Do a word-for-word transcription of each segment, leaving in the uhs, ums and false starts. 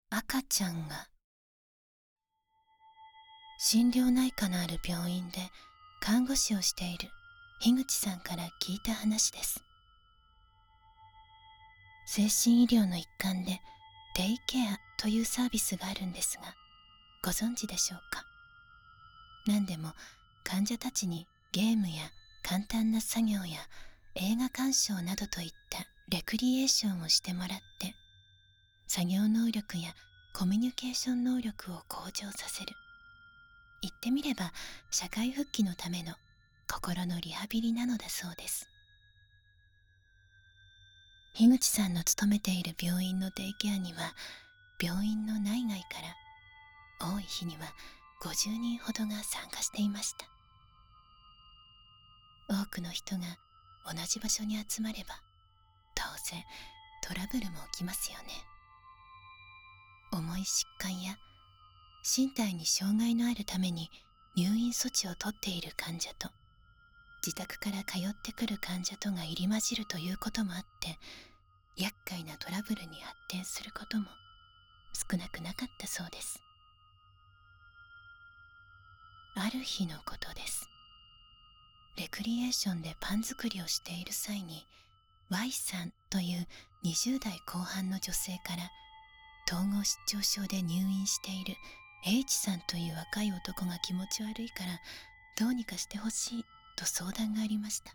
赤ちゃんが。心療内科のある病院で看護師をしている樋口さんから聞いた話です。精神医療の一環でデイケアというサービスがあるんですが、ご存知でしょうか。何でも患者たちにゲームや簡単な作業や映画鑑賞などといったレクリエーションをしてもらって、作業能力やコミュニケーション能力を向上させる、言ってみれば社会復帰のための心のリハビリなのだそうです。樋口さんの勤めている病院のデイケアには、病院の内外から多い日にはごじゅうにんほどが参加していました。多くの人が同じ場所に集まれば、当然トラブルも起きますよね。重い疾患や身体に障害のあるために入院措置を取っている患者と、自宅から通ってくる患者とが入り混じるということもあって、厄介なトラブルに発展することも少なくなかったそうです。ある日のことです。レクリエーションでパン作りをしている際に、 Y さんというにじゅう代後半の女性から、統合失調症で入院している H さんという若い男が気持ち悪いからどうにかしてほしいと相談がありました。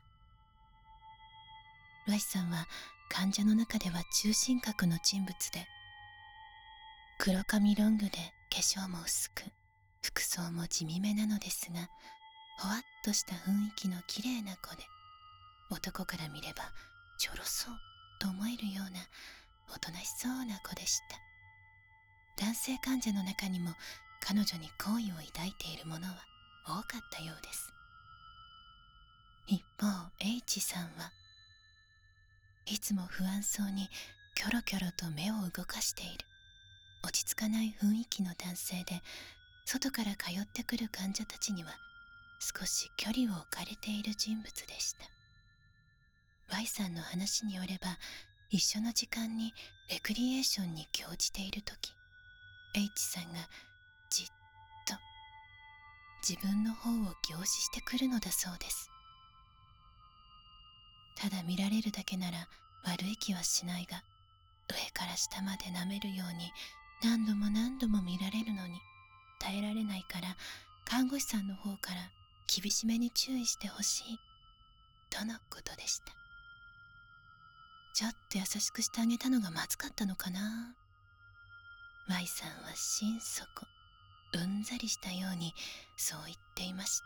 Y さんは患者の中では中心格の人物で、黒髪ロングで化粧も薄く、服装も地味めなのですが、ほわっとした雰囲気の綺麗な子で、男から見ればちょろそうと思えるようなおとなしそうな子でした。男性患者の中にも彼女に好意を抱いている者は多かったようです。一方 H さんはいつも不安そうにキョロキョロと目を動かしている落ち着かない雰囲気の男性で、外から通ってくる患者たちには少し距離を置かれている人物でした。 Y さんの話によれば、一緒の時間にレクリエーションに興じている時、 H さんがじっと自分の方を凝視してくるのだそうです。ただ見られるだけなら悪い気はしないが、上から下まで舐めるように何度も何度も見られるのに耐えられないから、看護師さんの方から厳しめに注意してほしいとのことでした。ちょっと優しくしてあげたのがまずかったのかな。 Y さんは心底うんざりしたようにそう言っていました。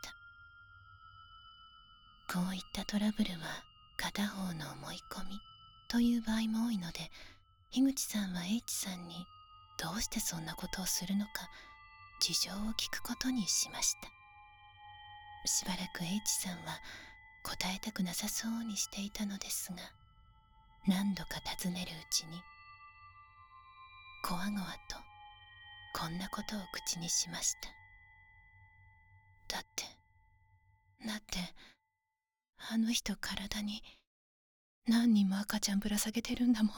こういったトラブルは片方の思い込みという場合も多いので、樋口さんは H さんにどうしてそんなことをするのか事情を聞くことにしました。しばらく H さんは答えたくなさそうにしていたのですが、何度か尋ねるうちにこわごわとこんなことを口にしました。だってだってあの人体に何人も赤ちゃんぶら下げてるんだもん。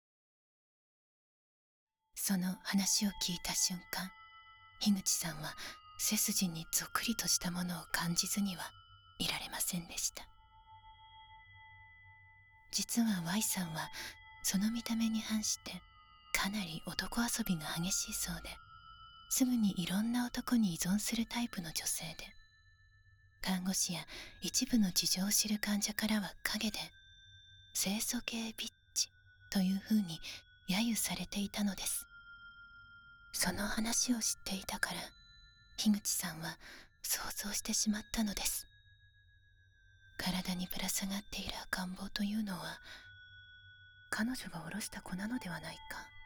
その話を聞いた瞬間、樋口さんは背筋にぞくりとしたものを感じずにはいられませんでした。実は Y さんはその見た目に反してかなり男遊びが激しいそうで、すぐにいろんな男に依存するタイプの女性で、看護師や一部の事情を知る患者からは陰で清楚系ビッチというふうに揶揄されていたのです。その話を知っていたから、樋口さんは想像してしまったのです。体にぶら下がっている赤ん坊というのは彼女が下ろした子なのではないか。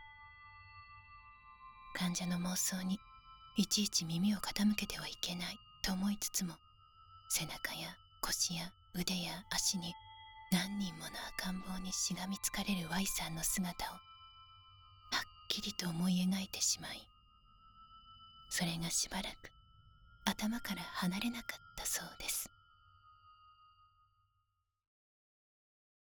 患者の妄想にいちいち耳を傾けてはいけないと思いつつも、背中や腰や腕や足に何人もの赤ん坊にしがみつかれる Y さんの姿をはっきりと思い描いてしまい、それがしばらく頭から離れなかったそうです。